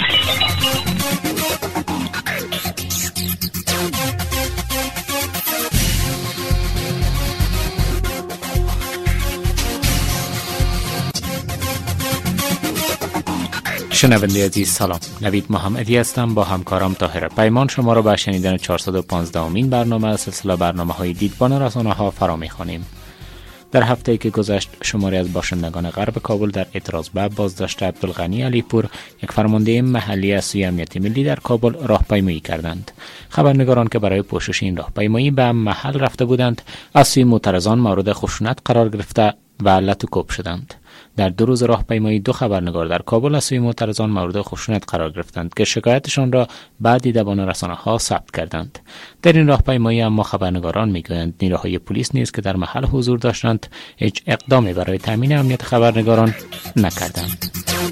شنونده عزیز سلام، نوید محمدی هستم. با همکارم طاهر پیمان شما را به شنیدن 415مین برنامه از سلسله برنامه‌های دیدبان رسانه‌ها فرا می‌خوانیم. در هفته‌ای که گذشت شماری از باشندگان غرب کابل در اعتراض به بازداشت عبدالغنی علیپور، یک فرمانده محلی از سوی امنیت ملی در کابل، راهپیمایی کردند. خبرنگاران که برای پوشش این راهپیمایی به محل رفته بودند، از سوی معترضان مورد خشونت قرار گرفته و لت و کوب شدند. در 2 روز راهپیمایی 2 خبرنگار در کابل از سوی معترضان مورد خشونت قرار گرفتند که شکایتشان را بعد دیدبان رسانه‌ها ثبت کردند. در این راهپیمایی اما خبرنگاران میگویند نیروهای پلیس نیز که در محل حضور داشتند هیچ اقدامی برای تامین امنیت خبرنگاران نکردند.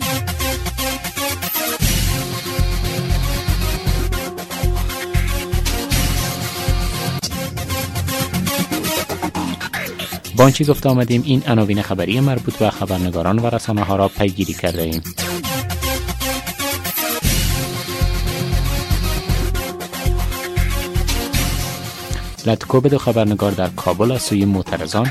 با آنچه گفته آمدیم این عناوین خبری مربوط به خبرنگاران و رسانه‌ها را پیگیری کرده ایم. لطکوب 2 خبرنگار در کابل از سوی معترضان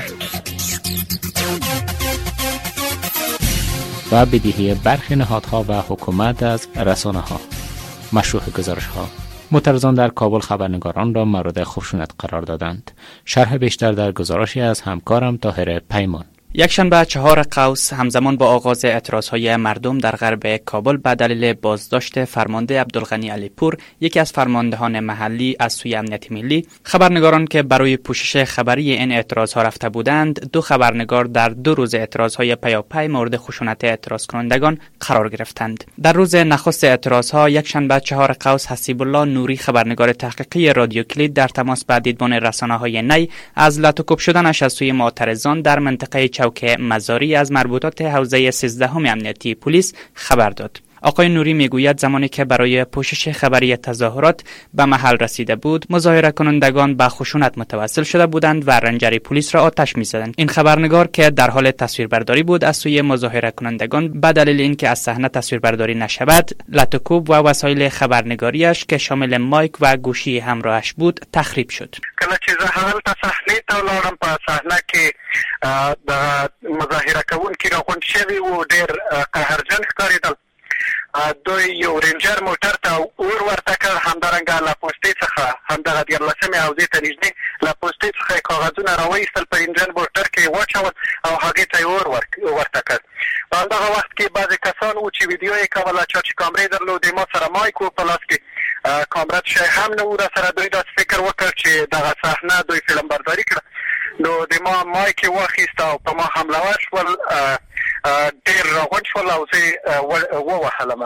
و بدهی برخی نهادها و حکومت از رسانه‌ها. مشروع گزارش‌ها: معترضان در کابل خبرنگاران را مورد خشونت قرار دادند. شرح بیشتر در گزارشی از همکارم طاهر پیمان. یکشنبه 4 قوس همزمان با آغاز اعتراضهای مردم در غرب کابل به دلیل بازداشت فرمانده عبدالغنی علیپور، یکی از فرماندهان محلی از سوی امنیت ملی، خبرنگاران که برای پوشش خبری این اعتراضها رفته بودند، 2 خبرنگار در 2 روز اعتراضهای پیاپی مورد خشونت اعتراض کنندگان قرار گرفتند. در روز نخست اعتراضها یکشنبه 4 قوس، حسیب الله نوری خبرنگار تحقیقی رادیو کلید در تماس با دیدبان رسانه‌های نی از لت و کوب شدنش از سوی معترضان در منطقه چوک مزاری از مربوطات حوزه 13 امنیتی پلیس خبر داد. آقای نوری میگوید زمانی که برای پوشش خبری تظاهرات به محل رسیده بود، مظاهره کنندگان به خشونت متوسل شده بودند و رنجر پلیس را آتش می‌زدند. این خبرنگار که در حال تصویربرداری بود از سوی مظاهره کنندگان به دلیل اینکه از صحنه تصویربرداری نشود، لت و کوب و وسایل خبرنگاریش که شامل مایک و گوشی همراهش بود تخریب شد. کله چې زه هلته صحنې ته ولاړم، په صحنه کې د مظاهره کوونکي راغونډ شوي وو، ډېر قهرجن ښکارېدل. دوی یو رینجر موټر ته اور ورته کړ، همدارنګه له پوستې څخه همدغه 14مې حوزې ته نږدې له پوستې څخه یې کاغذونه راوایستل، په رینجر موټر کې یې واچول او هغې ته یې اور ورته کړ. په همدغه وخت کې بعضې کسان وو چې ویډیو یې کوله، چا چې کامرې درلودې، ما سره مایک وو په لاس کې، کامره شی هم نه وو را سره. دوی داسې فکر وکړ چې دغه صحنه دوی فلم برداري کړه، نو د ما مایک یې واخیست او په ما حمله ور شول. ډېر راغونډ شول او زه یې ووهلم.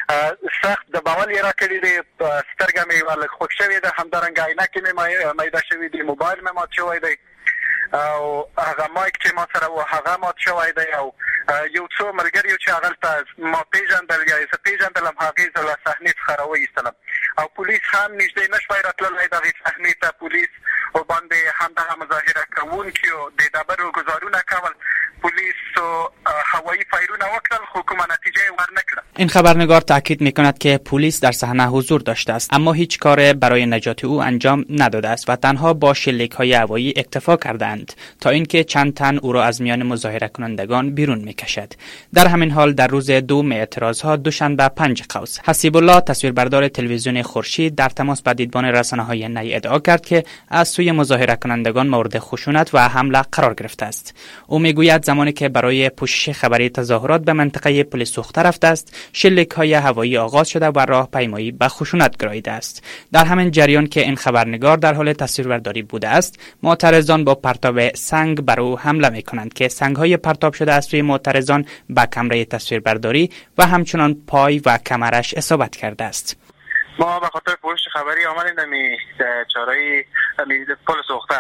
سخت د باول یې راکړي دي، سترګه مې لږ خوږ شوې ده، همدارنګه عینکې مې میده شوي دي، موبایل مې مات شوی دی او هغه مایک چې ما سره و هغه مات شوی دی. او یو څو ملګري چې هغلته ما پیژندل یا زه پیژندلم، هغې زه له صحنې څخه راوایستلم او پولیس هم نږدې نه شوی راتللی دغې صحنې ته. پولیس ورباندې همدغه مظاهره کوونکي د ډبرو ګزارونه کول، پولیسو هوایی فایرونه وکړل، خو کومه نتیجه یې ورنکړه. این خبرنگار تاکید میکند که پلیس در صحنه حضور داشته است، اما هیچ کار برای نجات او انجام نداده است و تنها با شلیک‌های هوایی اکتفا کردند تا اینکه چند تن او را از میان مظاهره کنندگان بیرون میکشد. در همین حال در روز دوم اعتراضها دوشنبه 5 قوس، حسیب الله تصویربردار تلویزیون خورشید در تماس با دیدبان رسانه‌های نی ادعا کرد که از سوی مظاهره کنندگان مورد خشونت و حمله قرار گرفته است. او میگوید زمانی که برای پوشش خبری تظاهرات به منطقه پلیس سوخته رفته است، شلیک‌های هوایی آغاز شده و راهپیمایی به خشونت گراییده است. در همین جریان که این خبرنگار در حال تصویربرداری بوده است، معترضان با پرتاب سنگ بر او حمله می‌کنند که سنگ‌های پرتاب شده از سوی معترضان به کمره تصویربرداری و همچنان پای و کمرش اصابت کرده است. ما به خاطر پوشش خبری آمدیم دمی چاره‌ای پل سوخته.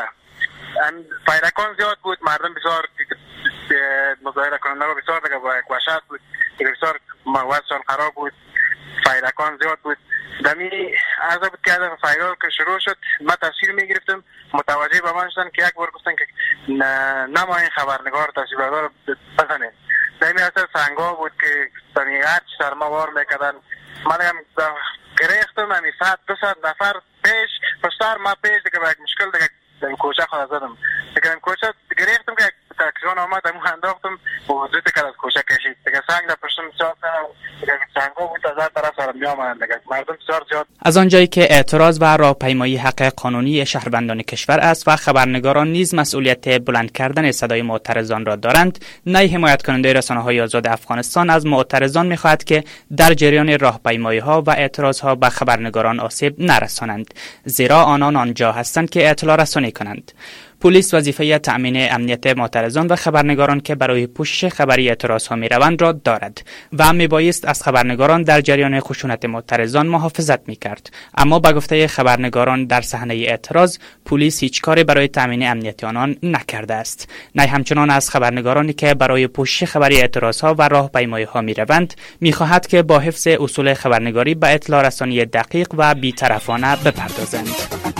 پیرکان زیاد بود، مردم بسیار مظاهره کننده و بسیار دیگه با وحشت بود، بسیار وضعشان خراب بود، پیرکان زیاد بود. دمی عرض بود که هدف فایرال که شروع شد، ما تصویر میگرفتم، متوجه به من شدن که یک بار گفتن که نما این خبرنگار تصویربردار بزنه. دمی اصلا سنگا بود که دمی هرچ سر ما وار میکردن، من گرفتم همی 100-200 نفر پیش پشتار ما پیش دیگه با مشکل دیگه در کوچه خود زدم دیگه این کوچه گرفتم که تاکسیون آمد همون انداختم و وجود که از کوچه کشید دیگه سنگ در پشتم بسیار دیگه سنگو بود از هر طرف سرم میامدن دیگه مردم بسیار زیاد. از آنجایی که اعتراض و راهپیمایی حق قانونی شهروندان کشور است و خبرنگاران نیز مسئولیت بلند کردن صدای معترضان را دارند، نای حمایت کننده رسانه‌های آزاد افغانستان از معترضان می‌خواهد که در جریان راهپیمایی‌ها و اعتراض‌ها به خبرنگاران آسیب نرسانند، زیرا آنان آنجا هستند که اطلاع رسانی کنند. پلیس وظیفه تأمین امنیت معترضان و خبرنگاران که برای پوشش خبری اعتراضها می‌روند را دارد و میبایست از خبرنگاران در جریان خشونت معترضان محافظت می‌کرد. اما به گفته خبرنگاران در صحنه اعتراض پلیس هیچ کاری برای تأمین امنیت آنان نکرده است. نای همچنان از خبرنگارانی که برای پوشش خبری اعتراضها و راهپیمایی‌ها می‌روند می‌خواهد که با حفظ اصول خبرنگاری به اطلاع رسانی دقیق و بی‌طرفانه بپردازند.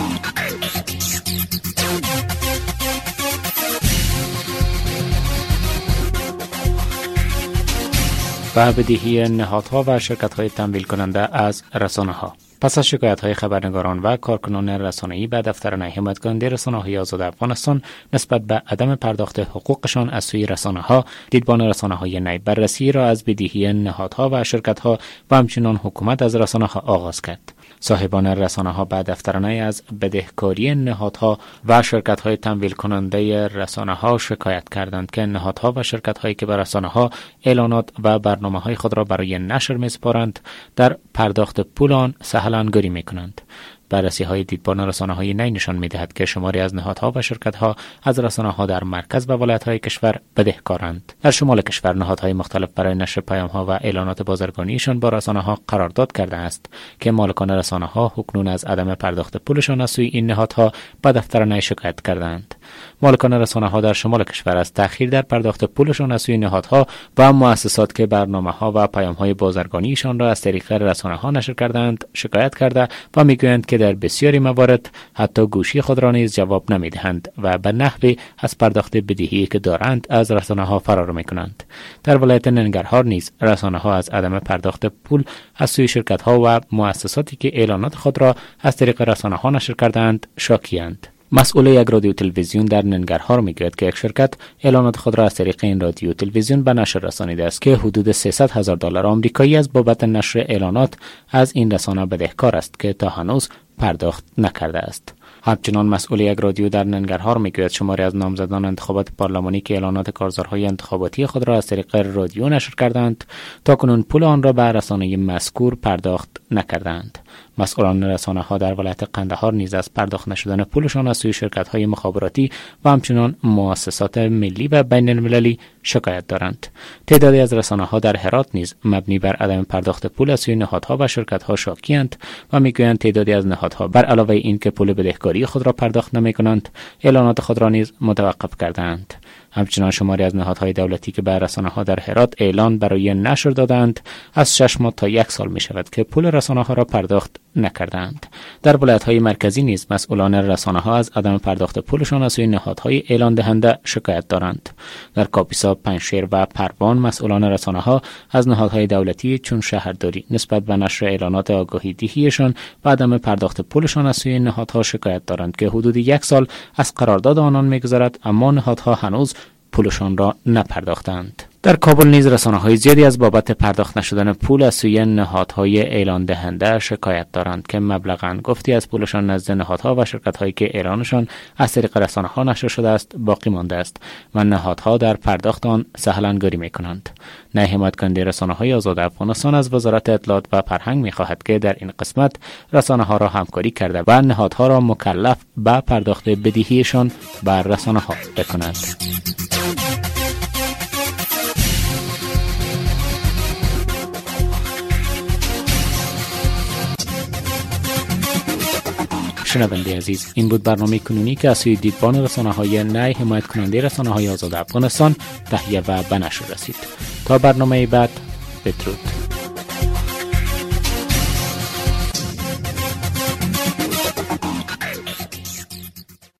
و بدهی نهادها و شرکت‌های تمویل کننده از رسانه‌ها. پس از شکایت‌های خبرنگاران و کارکنان رسانه‌ای به دفتر نای حمایت کننده رسانه‌های آزاد افغانستان نسبت به عدم پرداخت حقوقشان از سوی رسانه‌ها، دیدبان رسانه‌های نای بررسی را از بدهی نهادها و شرکت‌ها و همچنین حکومت از رسانه‌ها آغاز کرد. صاحبان رسانه‌ها به دفتر نای از بدهکاری نهادها و شرکت‌های تمویل کننده رسانه‌ها شکایت کردند که نهادها و شرکت‌هایی که به رسانه‌ها اعلانات و برنامه‌های خود را برای نشر می‌سپارند در پرداخت پول آن سهل‌انگاری می‌کنند. بررسی‌های دیدبان رسانه‌های نای نشان می‌دهد که شماری از نهادها و شرکت‌ها از رسانه‌ها در مرکز و ولایت‌های کشور بدهکارند. در شمال کشور نهادهای مختلف برای نشر پیام‌ها و اعلانات بازرگانیشان با رسانه‌ها قرارداد کرده است که مالکان رسانه‌ها اکنون از عدم پرداخت پولشان از سوی این نهادها به دفتر نای شکایت کردند. مالکان رسانه‌ها در شمال کشور از تأخیر در پرداخت پولشان از سوی نهادها و مؤسسات که برنامه‌ها و پیام‌های بازرگانیشان را از طریق رسانه‌ها نشر کردند شکایت کرده و می‌گویند که در بسیاری موارد حتی گوشی خود را نیز جواب نمی‌دهند و به نحوی از پرداخت بدهی که دارند از رسانه‌ها فرار می‌کنند. در ولایت ننگرهار نیز رسانه‌ها از عدم پرداخت پول از سوی شرکت‌ها و مؤسساتی که اعلانات خود را از طریق رسانه‌ها نشر کردند شاکی‌اند. مسئول یک رادیو تلویزیون در ننگرهار میگوید که یک شرکت اعلانات خود را از طریق این رادیو تلویزیون به نشر رسانیده است که حدود $300,000 آمریکایی از بابت نشر اعلانات از این رسانه بدهکار است که تا هنوز پرداخت نکرده است. همچنان مسئول یک رادیو در ننگرهار میگوید شماری از نامزدان انتخابات پارلمانی که اعلانات کارزارهای انتخاباتی خود را از طریق رادیو نشر کردند تاکنون پول آن را به رسانه مذکور پرداخت نکردند. مسئولان رسانه‌ها در ولایت قندهار نیز از پرداخت نشدن پولشان از سوی شرکت‌های مخابراتی و همچنین مؤسسات ملی و بین‌المللی شکایت دارند. تعدادی از رسانه‌ها در هرات نیز مبنی بر عدم پرداخت پول از سوی نهادها و شرکت‌ها شاکی‌اند و می‌گویند تعدادی از نهادها بر علاوه این که پول بدهکاری خود را پرداخت نمی‌کنند، اعلانات خود را نیز متوقف کردند. همچنان شماری از نهادهای دولتی که به رسانه‌ها در هرات اعلان برای نشر دادند از 6 ماه تا 1 سال می شود که پول رسانه‌ها را پرداخت نکردند. در ولایت‌های مرکزی نیز مسئولان رسانه‌ها از عدم پرداخت پولشان از سوی نهادهای اعلان دهنده شکایت دارند. در کاپیسا، پنجشیر و پروان مسئولان رسانه‌ها از نهادهای دولتی چون شهرداری نسبت به نشر اعلانات آگاهی دهیشان و عدم پرداخت پولشان از سوی نهادها شکایت دارند که حدود 1 سال از قرارداد آنان می‌گذرد اما نهادها هنوز پولشان را نپرداختند. در کابل نیز رسانه‌های زیادی از بابت پرداخت نشدن پول از سوی نهادهای اعلان دهنده شکایت دارند که مبلغاً گفتی از پولشان نزد نهادها و شرکت‌هایی که اعلانشان از طریق رسانه‌ها نشر شده است باقی مانده است و نهادها در پرداخت آن سهل‌انگاری می‌کنند. نای حمایت کننده رسانه‌های آزاد افغانستان از وزارت اطلاعات و فرهنگ می‌خواهد که در این قسمت رسانه‌ها را همکاری کرده و نهادها را مکلف به پرداخت بدهیشان بر رسانه‌ها بکند. شنونده عزیز، این بود برنامه کنونی که از سوی دیدبان رسانه‌های نای حمایت کننده رسانه‌های آزاد افغانستان تهیه و به نشر رسید. تا برنامه بعد، بدرود.